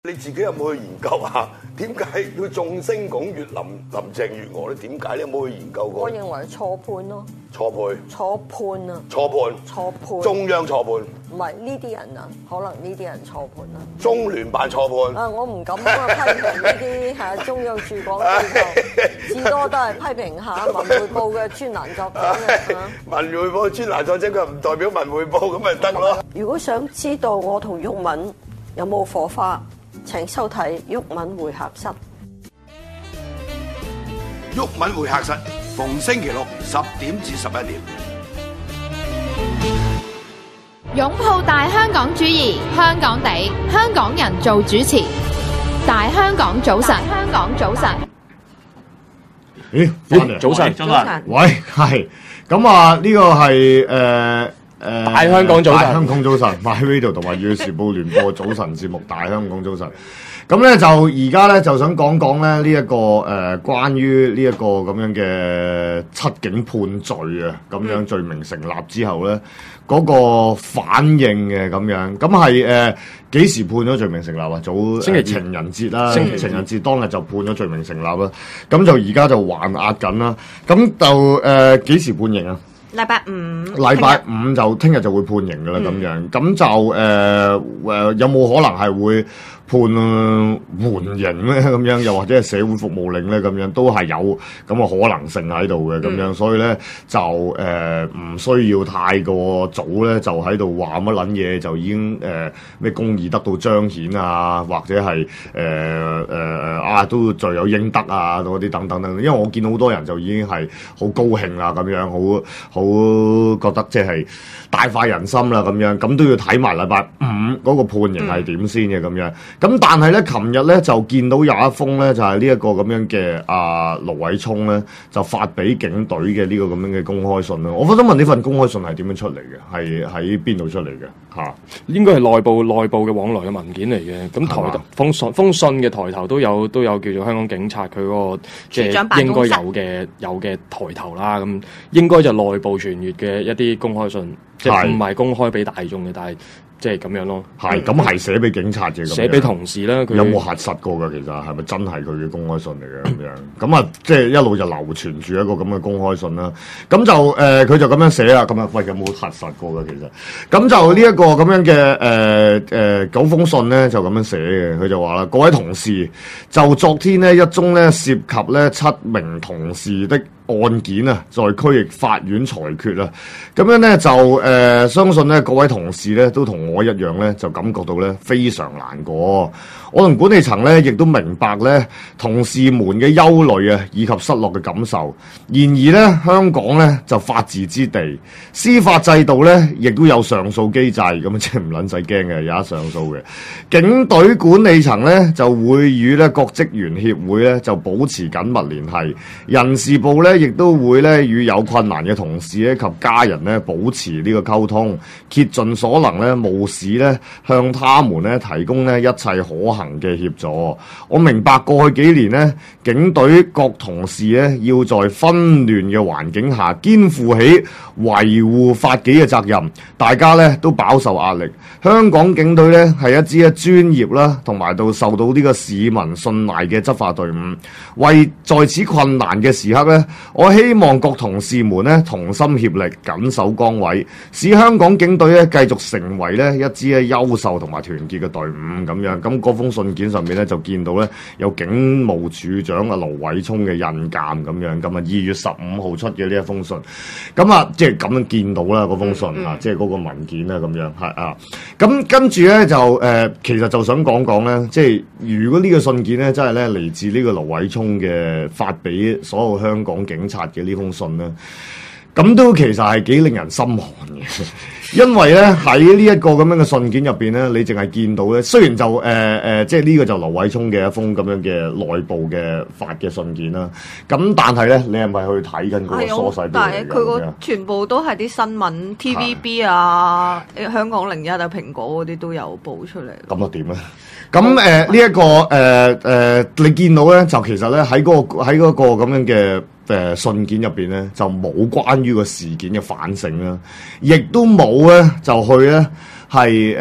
你自己有冇去研究下點解要眾星拱月林鄭月娥咧？點解你有冇去研究過？ 我認為錯判咯， 錯配、 錯判啊， 錯判、 錯判， 中央錯判， 唔係呢啲人啊，可能呢啲人錯判啦。 中聯辦錯判。 啊，我唔敢啊批評呢啲係中央駐港機構，至多都係批評下文匯報嘅專欄作者嘅。 文匯報專欄作者佢唔代表文匯報咁咪得咯。 如果想知道我同毓民有冇火花，請收睇毓民會客室。 毓民會客室逢星期六10點至11點。 擁抱大香港主義，香港地，香港人做主持。大香港早晨，香港早晨。 咦，翻嚟， 早晨， 真係，喂，係，咁啊，呢個係大香港早晨， 大香港早晨 ，My Radio 同埋《粵語時報》聯播早晨節目《大香港早晨》。咁咧就而家咧就想講講咧呢一個關於呢一個咁樣嘅七警判罪啊，咁樣罪名成立之後咧嗰個反應嘅咁樣，咁係幾時判咗罪名成立啊？早星期情人節啦，情人節當日就判咗罪名成立啦，咁就而家就還押緊啦，咁就幾時判刑啊？ 禮拜五就聽日就會判刑噶啦，咁樣咁就有冇可能係會判緩刑咧？咁樣又或者係社會服務令咧？咁樣都係有咁嘅可能性喺度嘅，咁樣所以咧就唔需要太過早咧，就喺度話乜撚嘢就已經咩公義得到彰顯啊，或者係都罪有應得啊嗰啲等等等，因為我見到好多人就已經係好高興啦，咁樣好覺得即係大快人心啦，咁樣咁都要睇埋禮拜五嗰個判刑係點先嘅咁樣。咁但係咧，琴日咧就見到有一封咧，就係呢一個咁樣嘅盧偉聰咧，就發俾警隊嘅呢個咁樣嘅公開信啦。我想問呢份公開信係點樣出嚟嘅？係喺邊度出嚟嘅？嚇， 應該係內部嘅往來嘅文件嚟嘅。咁封信嘅抬頭都有叫做香港警察佢嗰個即係應該有嘅抬頭啦。咁應該就內部傳閱嘅一啲公開信，即係唔係公開俾大眾嘅，但係。即係咁樣咯， 係咁係寫俾警察嘅， 寫俾同事啦。佢有冇核實過㗎？其實係咪真係佢嘅公開信嚟嘅咁樣？咁啊，即係一路就流傳住一個咁嘅公開信啦。咁就佢就咁樣寫啦。咁啊，喂，有冇核實過㗎？其實咁就呢一個咁樣嘅9封信咧，就咁樣寫嘅。佢就話啦，各位同事，就昨天呢一宗咧涉及咧7名同事的案件啊，在區域法院裁決啦。咁樣咧就相信咧各位同事咧都同我一樣咧，就感覺到咧非常難過。我同管理層咧亦都明白咧同事們嘅憂慮啊，以及失落嘅感受。然而咧，香港咧就法治之地，司法制度咧亦都有上訴機制，咁即係唔撚使驚嘅，有得上訴嘅。警隊管理層咧就會與咧各職員協會咧就保持緊密聯繫，人事部咧亦都會咧與有困難嘅同事咧及家人咧保持呢個溝通，竭盡所能咧務使咧向他們咧提供咧一切可行嘅協助。我明白過去幾年咧，警隊各同事咧要在紛亂嘅環境下肩負起維護法紀嘅責任，大家咧都飽受壓力。香港警隊咧係一支專業啦，同埋到受到呢個市民信賴嘅執法隊伍。為在此困難嘅時刻咧，我希望各同事們咧同心協力，緊守崗位，使香港警隊咧繼續成為咧一支優秀同埋團結嘅隊伍咁樣。咁嗰封信件上面咧就見到咧有警務處長阿盧偉聰嘅印鑑咁樣。咁啊2月15號出嘅呢一封信，咁啊即係咁樣見到啦嗰封信啊，即係嗰個文件啦咁樣係啊。咁跟住咧就其實就想講講咧，即係如果呢個信件咧真係咧嚟自呢個盧偉聰嘅發俾所有香港警察嘅呢封信咧，咁都其實係幾令人心寒嘅。因為咧喺呢一個咁樣嘅信件入邊咧，你淨係見到咧，雖然就即係呢個就盧偉聰嘅一封咁樣嘅內部嘅發嘅信件啦。咁但係咧，你係咪去睇緊嗰個疏細？ 但係佢個全部都係啲新聞 TVB 啊、香港01啊、蘋果嗰啲都有報出嚟。 咁啊點咧？咁呢一個你見到咧，就其實咧喺嗰個咁樣嘅。信件入邊咧就冇關於個事件嘅反省啦，亦都冇咧就去咧係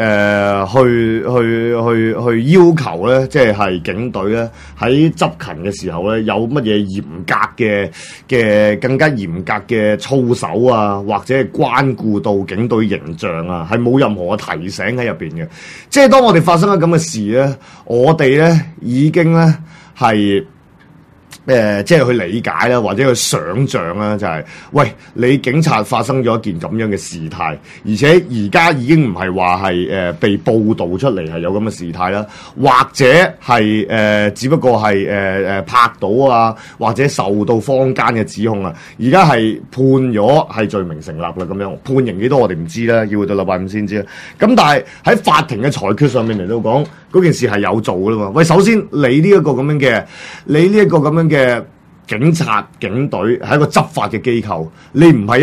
去要求咧，即係警隊咧喺執勤嘅時候咧，有乜嘢嚴格嘅更加嚴格嘅操守啊，或者係關顧到警隊形象啊，係冇任何嘅提醒喺入邊嘅。即係當我哋發生咗咁嘅事咧，我哋咧已經咧係。即係去理解啦，或者去想像啦，就係喂，你警察發生咗一件咁樣嘅事態，而且而家已經唔係話係被報導出嚟係有咁嘅事態啦，或者係只不過係拍到啊，或者受到坊間嘅指控啊，而家係判咗係罪名成立啦，咁樣判刑幾多我哋唔知啦，要到禮拜五先知啦。咁但係喺法庭嘅裁決上面嚟到講，嗰件事係有做㗎啦嘛。喂，首先你呢一個咁樣嘅警察警隊係一個執法嘅機構，你唔係一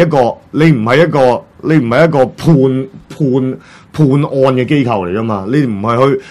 個判案嘅機構嚟噶嘛？你哋唔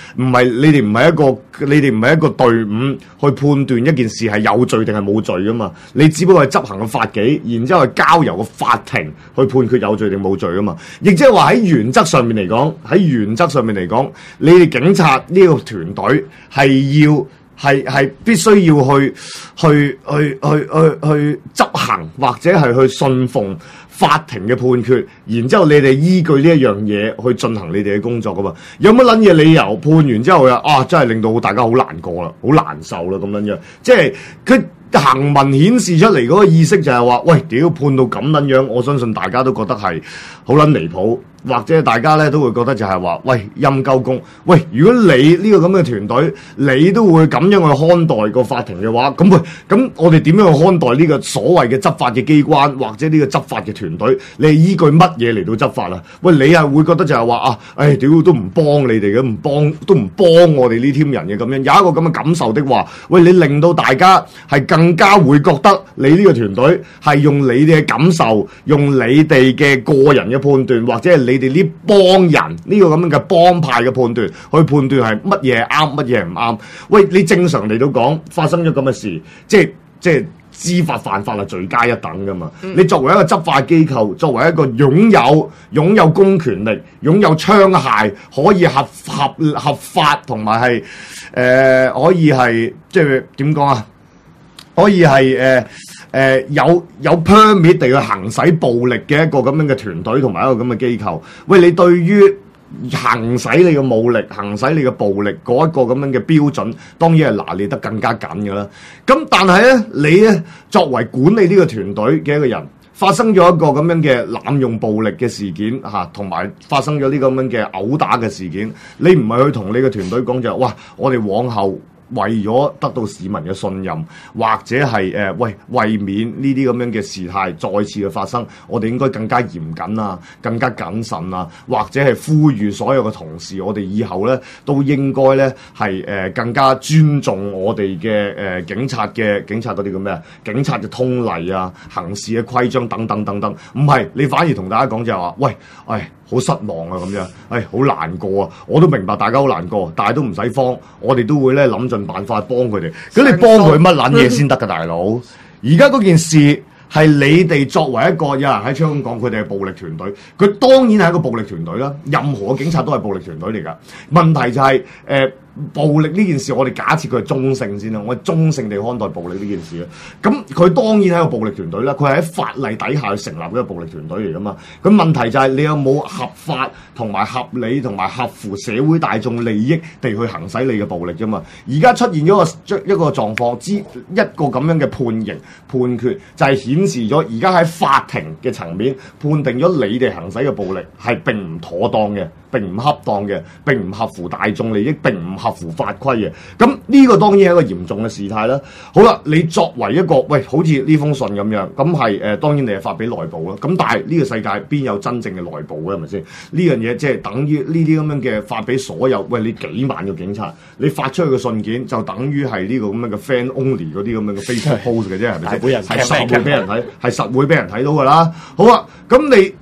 係一個隊伍去判斷一件事係有罪定係冇罪噶嘛？你只不過係執行個法紀，然之後交由個法庭去判決有罪定冇罪噶嘛？亦即係話喺原則上面嚟講，你哋警察呢個團隊係必須要去執行，或者係去信奉法庭嘅判決，然之後你哋依據呢一樣嘢去進行你哋嘅工作噶嘛？有乜撚嘢理由判完之後啊，真係令到大家好難過啦，好難受啦咁樣樣，即係佢行文顯示出嚟嗰個意識就係話，喂，屌判到咁撚樣，我相信大家都覺得係好撚離譜。或者大家咧都會覺得就係話，喂，陰鳩公，喂，如果你呢個咁嘅團隊，你都會咁樣去看待個法庭嘅話，咁我哋點樣去看待呢個所謂嘅執法嘅機關，或者呢個執法嘅團隊？你係依據乜嘢嚟到執法啊？喂，你係會覺得就係話啊，屌都唔幫你哋嘅，都唔幫我哋呢 team 人嘅咁樣，有一個咁嘅感受的話，喂，你令到大家係更加會覺得你呢個團隊係用你哋嘅感受，用你哋嘅個人嘅判斷，或者係你哋呢幫人呢個咁樣嘅幫派嘅判斷，去判斷係乜嘢係啱，乜嘢係唔啱。喂，你正常嚟到講發生咗咁嘅事，即係知法犯法係罪加一等噶嘛？你作為一個執法機構，作為一個擁有公權力、擁有槍械，可以合法同埋係可以係即係點講啊？可以係有 permit 地去行使暴力嘅一個咁樣嘅團隊同埋一個咁嘅機構，喂，你對於行使你嘅武力、行使你嘅暴力嗰一個咁樣嘅標準，當然係拿捏得更加緊㗎啦。咁但係咧，你咧作為管理呢個團隊嘅一個人，發生咗一個咁樣嘅濫用暴力嘅事件嚇，同埋發生咗呢個咁樣嘅毆打嘅事件，你唔係去同你嘅團隊講就係，哇！我哋往後為咗得到市民嘅信任，或者係為免呢啲咁樣嘅事態再次嘅發生，我哋應該更加嚴謹啊，更加謹慎啊，或者係呼籲所有嘅同事，我哋以後咧都應該咧係更加尊重我哋嘅警察嗰啲叫咩啊？警察嘅通例啊，行事嘅規章等等等等。唔係，你反而同大家講就係話，喂，好失望啊咁樣，好難過啊！我都明白大家好難過，但係都唔使慌，我哋都會咧諗盡辦法幫佢哋。咁你幫佢乜撚嘢先得㗎，大佬？而家嗰件事係你哋作為一個有人喺香港講佢哋係暴力團隊，佢當然係一個暴力團隊啦。任何警察都係暴力團隊嚟㗎。問題就係暴力呢件事，我哋假設佢係中性先啦，我哋中性地看待暴力呢件事啦。咁佢當然係一個暴力團隊啦，佢係喺法例底下去成立一個暴力團隊嚟㗎嘛。咁問題就係你有冇合法同埋合理同埋合乎社會大眾利益地去行使你嘅暴力啫嘛。而家出現咗一個狀況之一個咁樣嘅判決，就係顯示咗而家喺法庭嘅層面判定咗你哋行使嘅暴力係並唔妥當嘅，並唔恰當嘅，並唔合乎大眾利益，並唔合乎法規嘅。咁呢個當然係一個嚴重嘅事態啦。好啦，你作為一個好似呢封信咁樣，咁係當然你係發俾內部啦。咁但係呢個世界邊有真正嘅內部嘅，係咪先？呢樣嘢即係等於呢啲咁樣嘅發俾所有你幾萬個警察，你發出去嘅信件就等於係呢個咁樣嘅 fan only 嗰啲咁樣嘅 Facebook post 嘅啫，係咪先？係實會俾人睇，係實會俾人睇到㗎啦。好啊，咁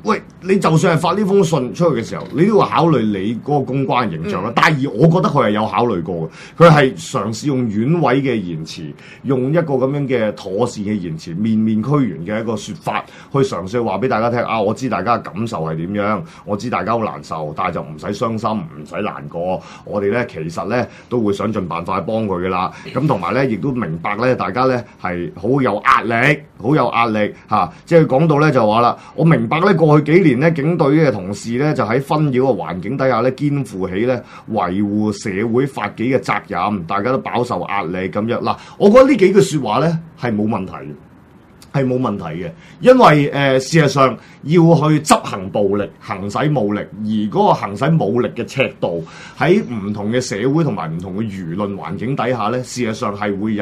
你就算係發呢封信出去嘅時候，你都要考慮你嗰個公關形象啦。但係我覺得佢係有考慮過嘅，佢係嘗試用婉委嘅言辭，用一個咁樣嘅妥善嘅言辭，面面俱圓嘅一個説法，去嘗試話俾大家聽啊！我知大家嘅感受係點樣，我知大家好難受，但係就唔使傷心，唔使難過。我哋咧其實咧都會想盡辦法去幫佢㗎啦。咁同埋咧，亦都明白咧，大家咧係好有壓力，好有壓力嚇。即係講到咧就話啦，我明白咧過去幾年咧警隊嘅同事咧就喺紛擾嘅環境底下咧肩負起咧維護社會法紀嘅責任，大家都飽受壓力咁樣嗱。我覺得呢幾句説話咧係冇問題嘅。係冇問題嘅，因為事實上要去執行暴力、行使武力，而嗰個行使武力嘅尺度喺唔同嘅社會同埋唔同嘅輿論環境底下咧，事實上係會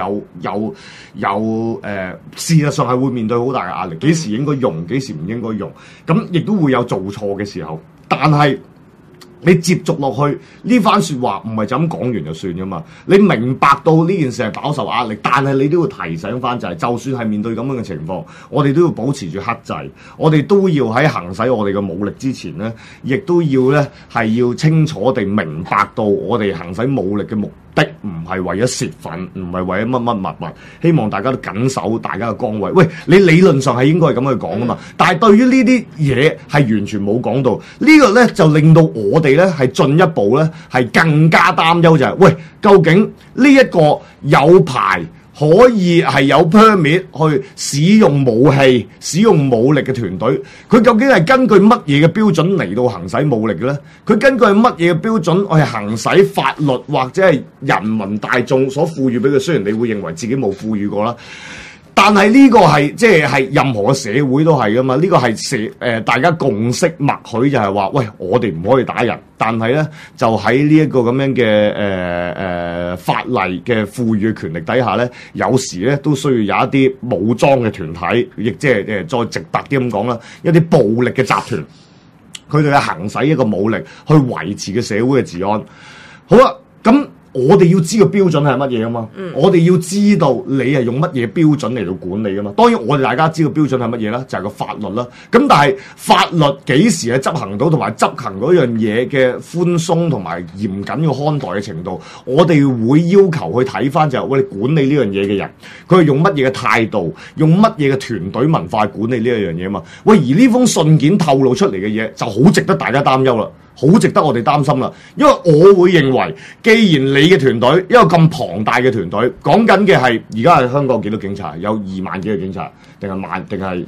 事實上係會面對好大嘅壓力。幾時應該用，幾時唔應該用，咁亦都會有做錯嘅時候，但係你接續落去呢番説話唔係就咁講完就算噶嘛？你明白到呢件事係飽受壓力，但係你都要提醒翻就係，就算係面對咁樣嘅情況，我哋都要保持住克制，我哋都要喺行使我哋嘅武力之前咧，亦都要咧係要清楚地明白到我哋行使武力嘅目的唔係為咗泄憤，唔係為咗乜乜物物，希望大家都緊守大家嘅崗位。喂，你理論上係應該係咁去講噶嘛？但係對於呢啲嘢係完全冇講到，呢個咧就令到我哋咧係進一步咧係更加擔憂就係，喂，究竟呢一個有牌可以係有 permit 去使用武器、使用武力嘅團隊，佢究竟係根據乜嘢嘅標準嚟到行使武力嘅咧？佢根據乜嘢嘅標準去行使法律或者係人民大眾所賦予俾佢？雖然你會認為自己冇賦予過啦，但係呢個係即係任何嘅社會都係噶嘛？呢個係大家共識默許就係話，喂，我哋唔可以打人，但係咧就喺呢一個咁樣嘅法例嘅賦予嘅權力底下咧，有時咧都需要有一啲武裝嘅團體，亦即係再直白啲咁講啦，一啲暴力嘅集團，佢哋係行使一個武力去維持嘅社會嘅治安。好啦，咁我哋要知個標準係乜嘢啊嘛？我哋要知道你係用乜嘢標準嚟到管理啊嘛？當然我哋大家知道標準係乜嘢啦，就係個法律啦。咁但係法律幾時係執行到，同埋執行嗰樣嘢嘅寬鬆同埋嚴謹嘅看待嘅程度，我哋會要求去睇翻就係，喂，你管理呢樣嘢嘅人，佢係用乜嘢嘅態度，用乜嘢嘅團隊文化管理呢一樣嘢啊嘛？喂，而呢封信件透露出嚟嘅嘢就好值得大家擔憂啦。好值得我哋擔心啦，因為我會認為，既然你嘅團隊一個咁龐大嘅團隊，講緊嘅係而家係香港幾多警察？有2萬幾個警察，定係萬，定係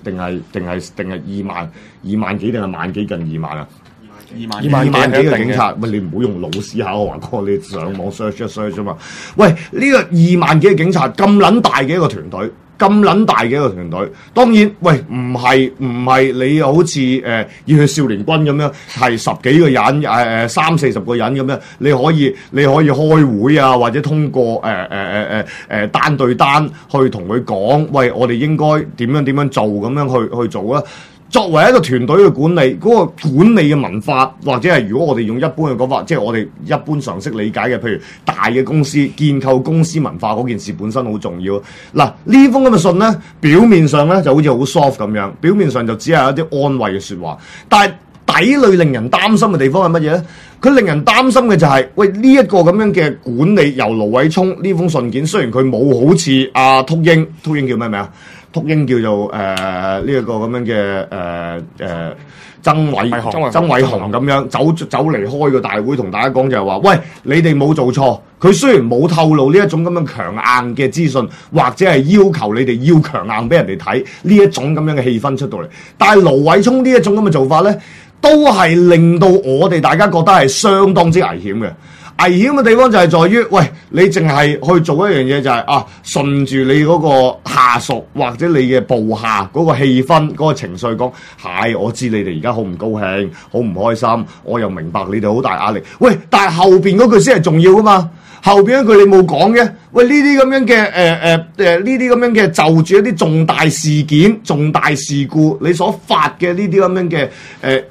2萬幾，定係萬幾近2萬啊？2萬幾個警察，喂，你唔好用腦思考嘅話講，你上網 search 一 search 啫嘛。喂，呢個2萬幾個警察咁撚大嘅一個團隊。咁撚大嘅一個團隊，當然，喂，唔係你好似熱血少年軍咁樣，係10幾個人，30-40個人咁樣，你可以開會啊，或者通過單對單去同佢講，喂，我哋應該點樣做咁樣去做啊。作為一個團隊嘅管理，嗰個管理嘅文化，或者係如果我哋用一般嘅講法，即係我哋一般常識理解嘅，譬如大嘅公司建構公司文化嗰件事本身好重要。嗱，呢封咁嘅信咧，表面上咧就好似好 soft 咁樣，表面上就只係一啲安慰嘅説話，但係底裏令人擔心嘅地方係乜嘢咧？佢令人擔心嘅就係，喂，呢一個咁樣嘅管理，由盧偉聰呢封信件，雖然佢冇好似阿禿鷹叫咩名啊？禿鷹叫做呢一個咁樣嘅曾偉雄咁樣走離開個大會，同大家講就係話，喂，你哋冇做錯。佢雖然冇透露呢一種咁樣強硬嘅資訊，或者係要求你哋要強硬俾人哋睇呢一種咁樣嘅氣氛出到嚟，但係盧偉聰呢一種咁嘅做法咧，都係令到我哋大家覺得係相當之危險嘅。危險嘅地方就係在於，喂，你淨係去做一樣嘢就係順住你嗰個下屬或者你嘅部下嗰個氣氛嗰個情緒講，係我知你哋而家好唔高興，好唔開心，我又明白你哋好大壓力。喂，但係後邊嗰句先係重要噶嘛，後邊一句你冇講嘅。喂，呢啲咁樣嘅呢啲咁樣嘅就住一啲重大事件、重大事故，你所發嘅呢啲咁樣嘅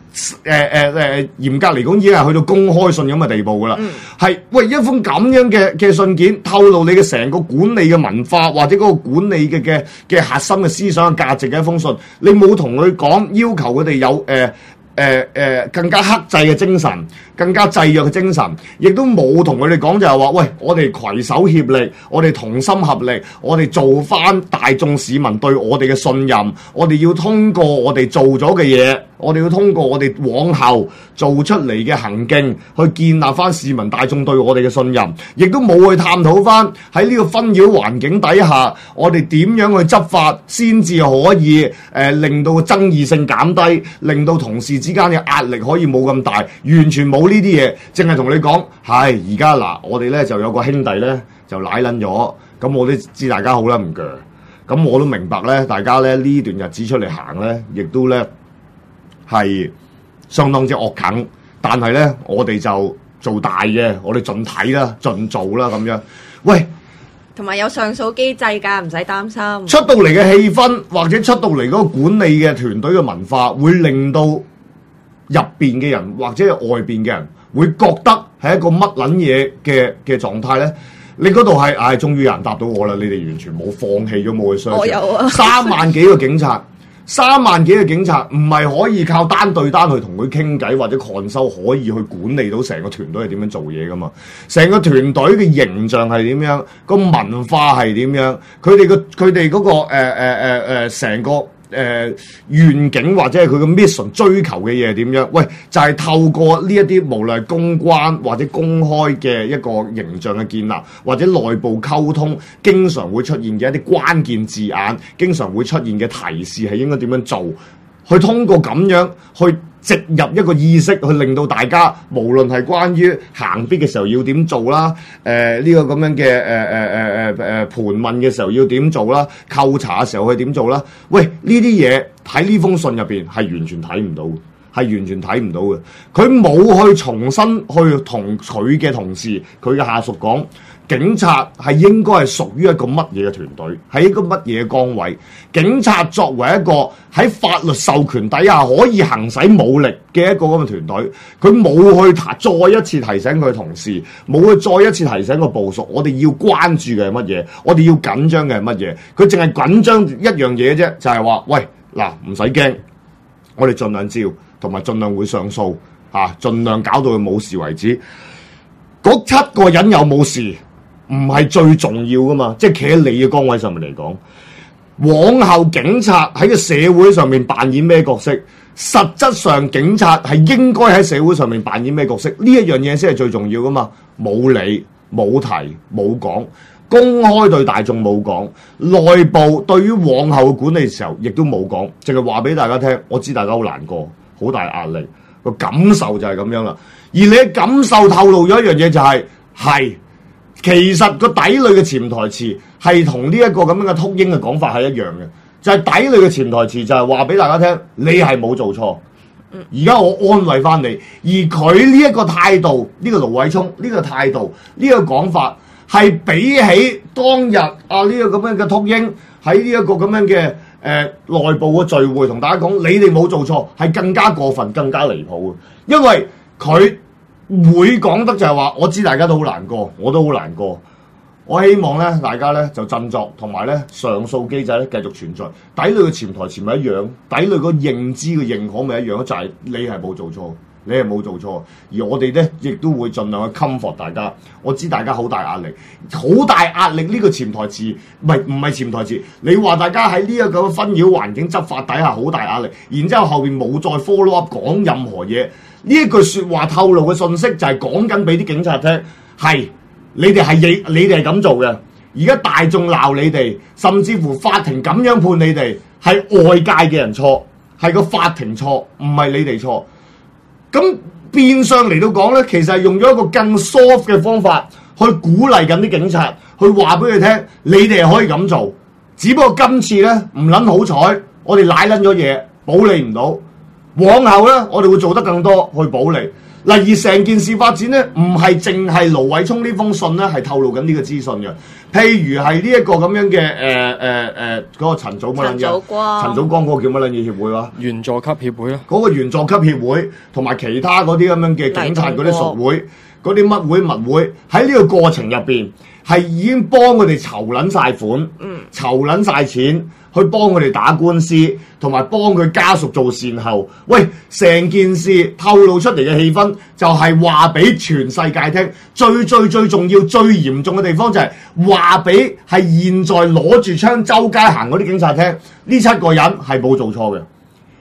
嚴格嚟講已經係去到公開信咁嘅地步噶啦。係喂一封咁樣嘅信件，透露你嘅成個管理嘅文化或者嗰個管理嘅核心嘅思想嘅價值嘅一封信，你冇同佢講要求佢哋有更加克制嘅精神，更加制約嘅精神，亦都冇同佢哋講就係話，喂，我哋攜手協力，我哋同心合力，我哋做翻大眾市民對我哋嘅信任，我哋要通過我哋做咗嘅嘢，我哋要通過我哋往後做出嚟嘅行徑，去建立翻市民大眾對我哋嘅信任，亦都冇去探討翻喺呢個紛擾環境底下，我哋點樣去執法先至可以令到爭議性減低，令到同事之間嘅壓力可以冇咁大，完全冇呢啲嘢，淨係同你講，係而家嗱，我哋咧就有個兄弟咧就舐撚咗，咁我都知大家好啦唔鋸，咁我都明白咧，大家咧呢段日子出嚟行咧，亦都咧係相當之惡啃，但係咧我哋就做大嘅，我哋盡睇啦，盡做啦咁樣，喂。 同埋有上訴機制㗎，唔使擔心。 出到嚟嘅氣氛，或者出到嚟嗰個管理嘅團隊嘅文化，會令到入邊嘅人或者係外邊嘅人會覺得係一個乜撚嘢嘅狀態咧？你嗰度係終於有人答到我啦！你哋完全冇放棄咗冇去相信。 我有啊 ，3萬幾個警察。3萬幾嘅警察唔係可以靠單對單去同佢傾偈或者抗收，可以去管理到成個團隊係點樣做嘢噶嘛？成個團隊嘅形象係點樣？個文化係點樣？佢哋嗰個成個願景或者係佢嘅 mission 追求嘅嘢係點樣？喂，就係透過呢一啲無論係公關或者公開嘅一個形象嘅建立，或者內部溝通，經常會出現嘅一啲關鍵字眼，經常會出現嘅提示係應該點樣做？去通過咁樣去植入一個意識，去令到大家無論係關於行必嘅時候要點做啦，呢個咁樣嘅盤問嘅時候要點做啦，扣查嘅時候去點做啦。喂，呢啲嘢喺呢封信入邊係完全睇唔到，係完全睇唔到嘅。佢冇去重新去同佢嘅同事、佢嘅下屬講，警察係應該係屬於一個乜嘢嘅團隊，係一個乜嘢嘅崗位？警察作為一個喺法律授權底下可以行使武力嘅一個咁嘅團隊，佢冇去再一次提醒佢同事，冇去再一次提醒個部屬，我哋要關注嘅係乜嘢？我哋要緊張嘅係乜嘢？佢淨係緊張一樣嘢啫，就係話，喂，嗱，唔使驚，我哋盡量照，同埋盡量會上訴，盡量搞到佢冇事為止。嗰7個人有冇事？唔係最重要噶嘛，即係企喺你嘅崗位上面嚟講，往後警察喺個社會上面扮演咩角色？實質上警察係應該喺社會上面扮演咩角色？呢一樣嘢先係最重要噶嘛。冇理、冇提、冇講，公開對大眾冇講，內部對於往後嘅管理嘅時候亦都冇講，淨係話俾大家聽。我知大家好難過，好大壓力，個感受就係咁樣啦。而你嘅感受透露咗一樣嘢就係。其實個底裏嘅潛台詞係同呢一個咁樣嘅禿鷹嘅講法係一樣嘅，就係底裏嘅潛台詞就係話俾大家聽，你係冇做錯。而家我安慰翻你，而佢呢一個態度，呢個盧偉聰呢個態度，呢個講法係比起當日呢個咁樣嘅禿鷹喺呢一個咁樣嘅內部嘅聚會同大家講，你哋冇做錯，係更加過分、更加離譜嘅，因為佢會講得就係話，我知大家都好難過，我都好難過。我希望咧，大家咧就振作，同埋咧上訴機制咧繼續存在。底裏嘅潛台詞咪一樣，底裏個認知嘅認可咪一樣咯，就係你係冇做錯，你係冇做錯。而我哋咧亦都會盡量去 comfort 大家。我知大家好大壓力，好大壓力呢個潛台詞，唔係潛台詞。你話大家喺呢一個紛擾環境執法底下好大壓力，然之後後邊冇再 follow up 講任何嘢。呢一句説話透露嘅信息就係講緊俾啲警察聽，係你哋係咁做嘅。而家大眾鬧你哋，甚至乎法庭咁樣判你哋，係外界嘅人錯，係個法庭錯，唔係你哋錯。咁變相嚟到講咧，其實係用咗一個更 soft 嘅方法去鼓勵緊啲警察，去話俾佢聽，你哋係可以咁做。只不過今次咧唔撚好彩，我哋賴撚咗嘢，保你唔到。往後咧，我哋會做得更多去保你。 嗱，而成件事發展咧，唔係淨係盧偉聰呢封信咧，係透露緊呢個資訊嘅。譬如係呢一個咁樣嘅嗰個陳祖乜撚嘢？陳祖光嗰個叫乜撚嘢協會啊？ 員佐級協會啊。 嗰個員佐級協會同埋其他嗰啲咁樣嘅警察嗰啲屬會、嗰啲乜會物會，喺呢個過程入邊係已經幫佢哋籌撚晒款，籌撚晒錢。去幫佢哋打官司，同埋幫佢家屬做善後。喂，成件事透露出嚟嘅氣氛，就係話俾全世界聽。最重要、最嚴重嘅地方就係話俾係現在攞住槍周街行嗰啲警察聽，呢7個人係冇做錯嘅，呢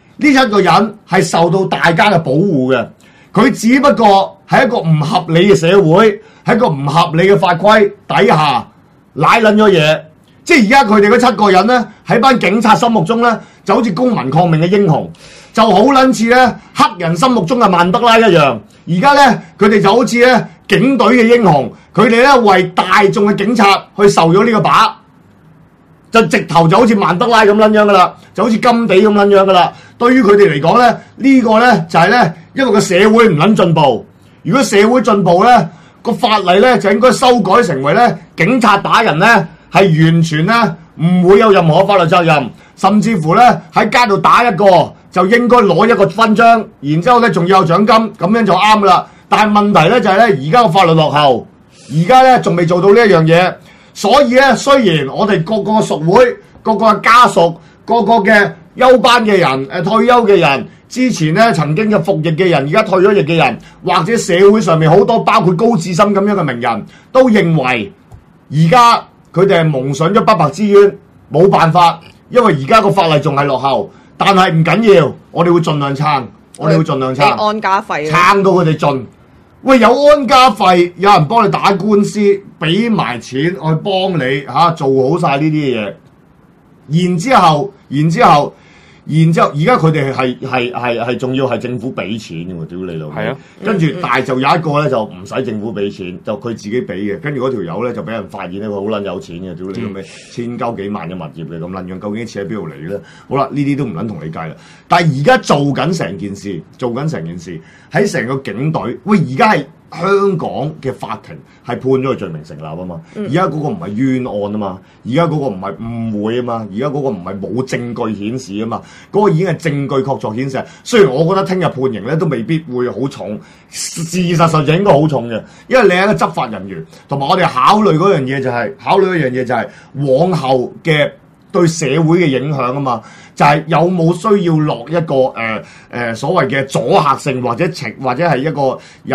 7個人係受到大家嘅保護嘅。佢只不過係一個唔合理嘅社會，喺一個唔合理嘅法規底下賴撚咗嘢。即係而家佢哋嗰7個人咧，喺班警察心目中咧，就好似公民抗命嘅英雄，就好撚似咧黑人心目中嘅曼德拉一樣。而家咧，佢哋就好似咧警隊嘅英雄，佢哋咧為大眾嘅警察去受咗呢個把，就直頭就好似曼德拉咁撚樣噶啦，就好似甘地咁撚樣噶啦。對於佢哋嚟講咧，呢個咧就係咧，因為個社會唔撚進步。如果社會進步咧，個法例咧就應該修改成為咧警察打人咧，係完全咧唔會有任何法律責任，甚至乎咧喺街度打一個就應該攞一個勳章，然之後咧仲要有獎金，咁樣就啱噶啦。但係問題咧就係咧，而家個法律落後，而家咧仲未做到呢一樣嘢，所以咧雖然我哋各個屬會、各個家屬、各個嘅休班嘅人、退休嘅人，之前咧曾經嘅服役嘅人，而家退咗役嘅人，或者社會上面好多包括高志森咁樣嘅名人，都認為而家佢哋係蒙上咗不白之冤，冇辦法，因為而家個法例仲係落後，但係唔緊要，我哋會盡量撐，我哋會盡量撐安家費， 撐到佢哋盡。喂，有安家費，有人幫你打官司，俾埋錢去幫你做好晒呢啲嘢，然之後，而家佢哋係仲要係政府俾錢嘅喎，屌你老母！ 係啊， 跟住但係就有一個咧就唔使政府俾錢，就佢自己俾嘅。跟住嗰條友咧就俾人發現咧，佢好撚有錢嘅，屌你老味，千鳩幾萬嘅物業嘅咁撚樣，究竟啲錢喺邊度嚟咧？好啦，呢啲都唔撚同你計啦。但係而家做緊成件事，喺成個警隊，喂，而家係香港嘅法庭係判咗佢罪名成立啊嘛，而家嗰個唔係冤案啊嘛，而家嗰個唔係誤會啊嘛，而家嗰個唔係冇證據顯示啊嘛，嗰個已經係證據確鑿顯示。雖然我覺得聽日判刑咧都未必會好重，事實上就應該好重嘅，因為你係一個執法人員，同埋我哋考慮嗰樣嘢就係往後嘅對社會嘅影響啊嘛，就係有冇需要落一個所謂嘅阻嚇性，或者係一個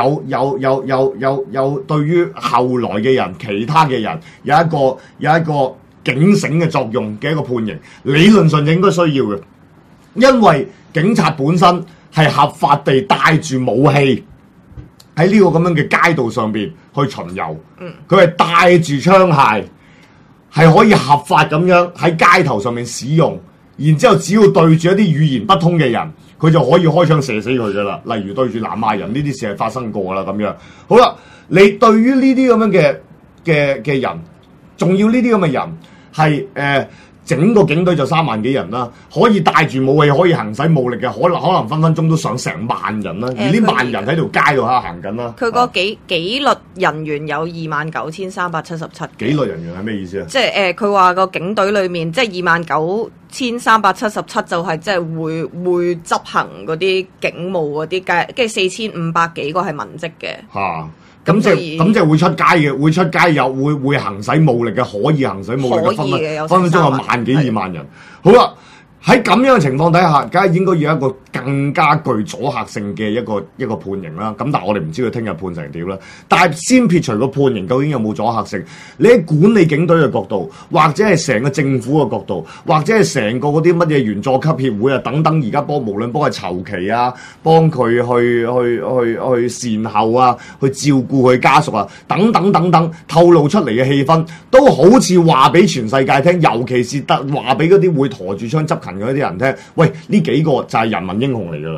有對於後來嘅人、其他嘅人有一個警醒嘅作用嘅一個判刑，理論上應該需要嘅，因為警察本身係合法地帶住武器喺呢個咁樣嘅街道上邊去巡遊，佢係帶住槍械。係可以合法咁樣喺街頭上面使用，然之後只要對住一啲語言不通嘅人，佢就可以開槍射死佢噶啦。例如對住南亞人呢啲事係發生過啦咁樣。好啦，你對於呢啲咁樣嘅人，仲要呢啲咁嘅人係整個警隊就3萬幾人啦，可以帶住武器，可以行使武力嘅，可能分分鐘都上成萬人啦。而呢萬人喺條街度行緊啦。 佢個紀律人員有29,377。紀律人員係咩意思啊？ 即係佢話個警隊裏面，即係29,377就係即係會執行嗰啲警務嗰啲街，跟住4,500幾個係文職嘅。嚇！咁即係會出街嘅，會出街有會行使武力嘅，可以行使武力嘅，分分鐘有萬幾2萬人。好啦，喺咁樣嘅情況底下，梗係應該要一個更加具阻嚇性嘅一個判刑啦。咁但係我哋唔知佢聽日判成點啦。但係先撇除個判刑究竟有冇阻嚇性，你喺管理警隊嘅角度，或者係成個政府嘅角度，或者係成個嗰啲乜嘢員佐級協會啊等等，而家無論幫佢籌旗啊，幫佢去善後啊，去照顧佢家屬啊，等等，透露出嚟嘅氣氛都好似話俾全世界聽，尤其是話俾嗰啲會陀住槍執勤嗰啲人聽，喂，呢幾個就係人民英雄嚟㗎啦。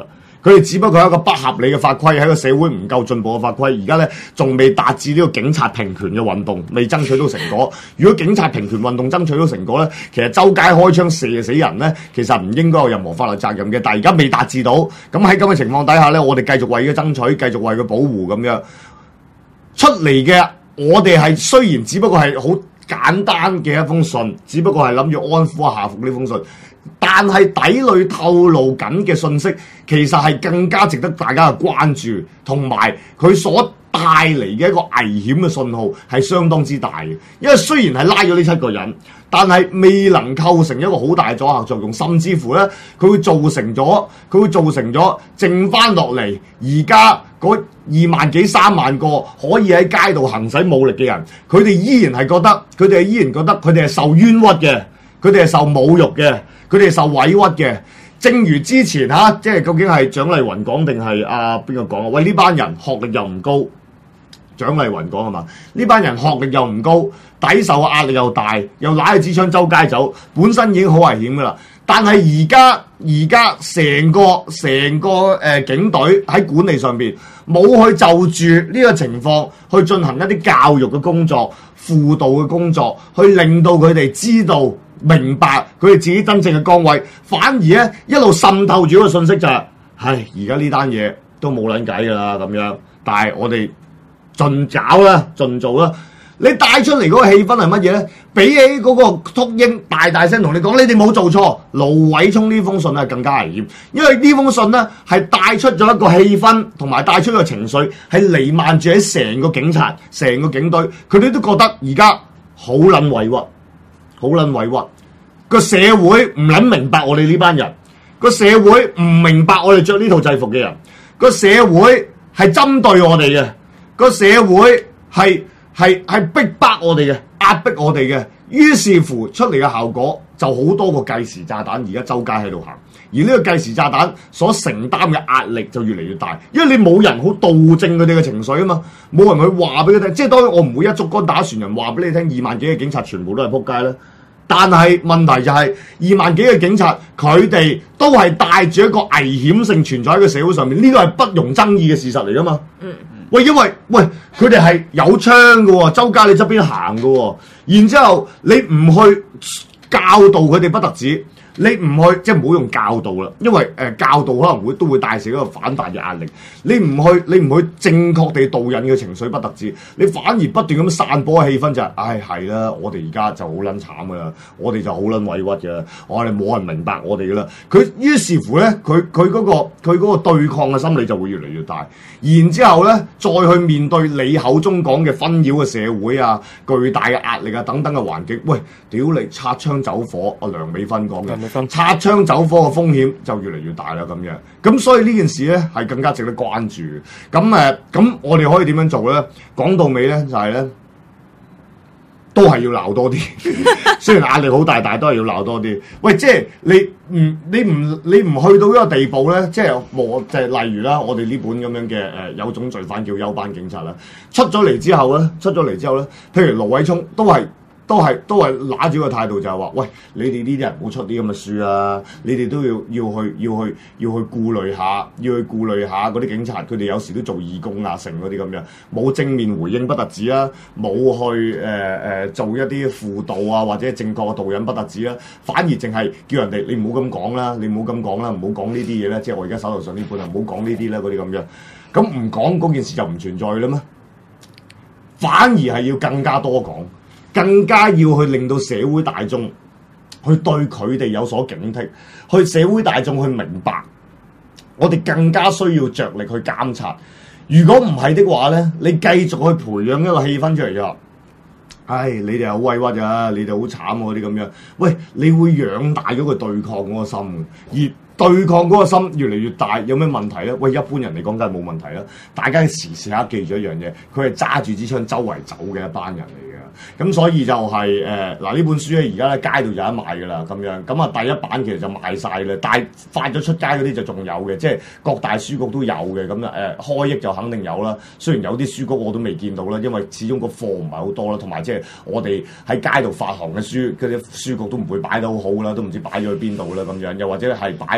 佢哋只不過係一個不合理嘅法規，喺個社會唔夠進步嘅法規。而家咧仲未達至呢個警察平權嘅運動，未爭取到成果。如果警察平權運動爭取到成果咧，其實周街開槍射死人咧，其實唔應該有任何法律責任嘅。但係而家未達至到，咁喺咁嘅情況底下咧，我哋繼續為佢爭取，繼續為佢保護咁樣出嚟嘅。我哋係雖然只不過係好簡單嘅一封信，只不過係諗住安撫下服呢封信，但係底裏透露緊嘅信息，其實係更加值得大家嘅關注，同埋佢所帶嚟嘅一個危險嘅信號係相當之大嘅。因為雖然係拉咗呢7個人，但係未能構成一個好大嘅阻嚇作用，甚至乎咧佢會造成咗剩翻落嚟而家嗰2萬幾3萬個可以喺街度行使武力嘅人，佢哋依然覺得佢哋係受冤屈嘅，佢哋係受侮辱嘅，佢哋係受委屈嘅。正如之前即係究竟係蔣麗芸講定係邊個講啊？喂，呢班人學歷又唔高，蔣麗芸講啊嘛？呢班人學歷又唔高，抵受嘅壓力又大，又攞住支槍周街走，本身已經好危險噶啦。但係而家成個警隊喺管理上邊冇去就住呢個情況去進行一啲教育嘅工作、輔導嘅工作，去令到佢哋知道明白佢哋自己真正嘅崗位，反而咧一路滲透住個信息就係，而家呢單嘢都冇撚計㗎啦咁樣，但係我哋盡搞啦，盡做啦。你帶出嚟嗰個氣氛係乜嘢咧？比起嗰個禿鷹大大聲同你講，你哋冇做錯。盧偉聰呢封信係更加危險，因為呢封信咧係帶出咗一個氣氛，同埋帶出個情緒，係瀰漫住喺成個警察、成個警隊，佢哋都覺得而家好撚委屈，好撚委屈。個社會唔撚明白我哋呢班人，個社會唔明白我哋着呢套制服嘅人，個社會係針對我哋嘅，個社會係逼迫我哋嘅，壓迫我哋嘅，於是乎出嚟嘅效果就好多個計時炸彈，而家周街喺度行，而呢個計時炸彈所承擔嘅壓力就越嚟越大，因為你冇人好導正佢哋嘅情緒啊嘛，冇人去話俾佢聽，即係當然我唔會一竹竿打船人話俾你聽，2萬幾嘅警察全部都係仆街啦。但係問題就係2萬幾嘅警察，佢哋都係帶住一個危險性存在喺個社會上面，呢個係不容爭議嘅事實嚟噶嘛。喂，因為佢哋係有槍嘅喎，周街你側邊行嘅喎，然之後你唔去教導佢哋不特止，你唔去即係唔好用教導啦，因為教導可能都會帶成一個反彈嘅壓力。你唔去正確地導引嘅情緒不特止，你反而不斷咁散播嘅氣氛就係，係啦，我哋而家就好撚慘噶啦，我哋就好撚委屈嘅，我哋冇人明白我哋噶啦。佢於是乎咧，佢嗰個對抗嘅心理就會越嚟越大，然之後咧再去面對你口中講嘅紛擾嘅社會啊、巨大嘅壓力啊等等嘅環境。喂，屌你擦槍走火，阿梁美芬講嘅。擦槍走火嘅風險就越嚟越大啦，咁樣，咁所以呢件事咧係更加值得關注。咁我哋可以點樣做咧？講到尾咧就係咧，都係要鬧多啲。雖然壓力好大，但係都係要鬧多啲。喂，即係你唔去到呢個地步咧，即係例如啦，我哋呢本咁樣嘅有種罪犯叫休班警察啦，出咗嚟之後咧，譬如盧偉聰都係拿住個態度就係話，喂，你哋呢啲人唔好出啲咁嘅書啊！你哋都要去顧慮下，嗰啲警察，佢哋有時都做義工啊，成嗰啲咁樣，冇正面回應不特止啦，冇去做一啲輔導啊或者正確嘅導引不特止啦，反而淨係叫人哋你唔好咁講啦，唔好講呢啲嘢啦，即係我而家手頭上呢本啊，唔好講呢啲啦，嗰啲咁樣，咁唔講嗰件事就唔存在啦咩？反而係要更加多講。更加要去令到社會大眾去對佢哋有所警惕，去社會大眾去明白，我哋更加需要着力去監察。如果唔係的話咧，你繼續去培養一個氣氛出嚟就，你哋好委屈啊，你哋好慘嗰啲咁樣。喂，你會養大咗佢對抗嗰個心，而對抗嗰個心越嚟越大，有咩問題咧？喂，一般人嚟講梗係冇問題啦。大家時刻記住一樣嘢，佢係揸住支槍周圍走嘅一班人嚟嘅。咁所以就係呢本書咧，而家喺街度有得賣㗎啦，咁樣。咁啊第一版其實就賣晒啦，但係發咗出街嗰啲就仲有嘅，即係各大書局都有嘅。咁開益就肯定有啦。雖然有啲書局我都未見到啦，因為始終個貨唔係好多啦，同埋即係我哋喺街度發行嘅書，嗰啲書局都唔會擺得好好啦，都唔知擺咗去邊度啦咁樣。又或者係擺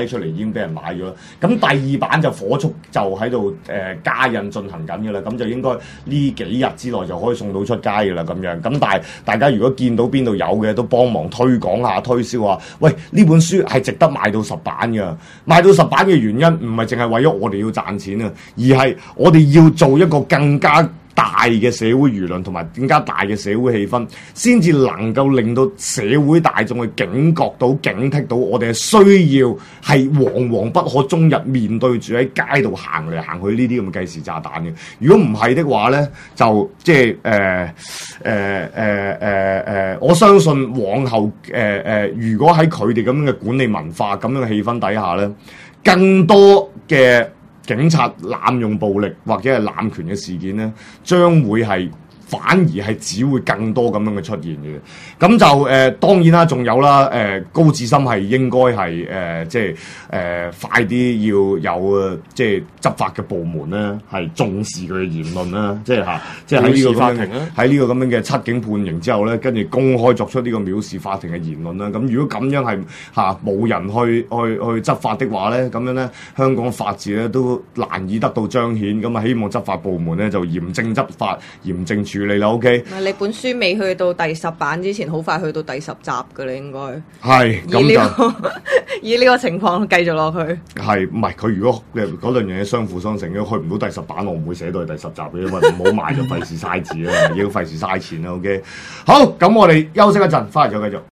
出嚟已經俾人買咗啦。咁第二版就火速就喺度加印進行緊嘅啦，咁就應該呢幾日之內就可以送到出街嘅啦咁樣。咁但係大家如果見到邊度有嘅，都幫忙推廣下、推銷下。喂，呢本書係值得賣到10版嘅，賣到10版嘅原因唔係淨係為咗我哋要賺錢啊，而係我哋要做一個更加大嘅社會輿論同埋更加大嘅社會氣氛，先至能夠令到社會大眾去警覺到、警惕到我哋係需要係惶惶不可終日面對住喺街度行嚟行去呢啲咁嘅計時炸彈嘅。如果唔係的話咧，就即係我相信往後如果喺佢哋咁樣嘅管理文化、咁樣嘅氣氛底下咧，更多嘅警察濫用暴力或者係濫權嘅事件咧，將會係反而係只會更多咁樣嘅出現嘅。咁就當然啦，仲有啦，高志森係應該係即係快啲要有即係執法嘅部門咧，係重視佢嘅言論啦，即係嚇，即係喺呢個法庭喺呢個咁樣嘅7警判刑之後咧，跟住公開作出呢個藐視法庭嘅言論啦。咁如果咁樣係冇人去執法的話咧，咁樣咧香港法治咧都難以得到彰顯。咁啊，希望執法部門咧就嚴正執法、嚴正處理啦。OK。你本書未去到第10版之前，好快去到第10集㗎啦，應該係咁就以呢個情況繼續落去。 係唔係佢如果嗰兩樣嘢相輔相成嘅，去唔到第10版，我唔會寫到去第10集嘅，因為唔好買就費事嘥字啦，已經費事嘥錢啦。OK。好，咁我哋休息一陣，翻嚟再繼續。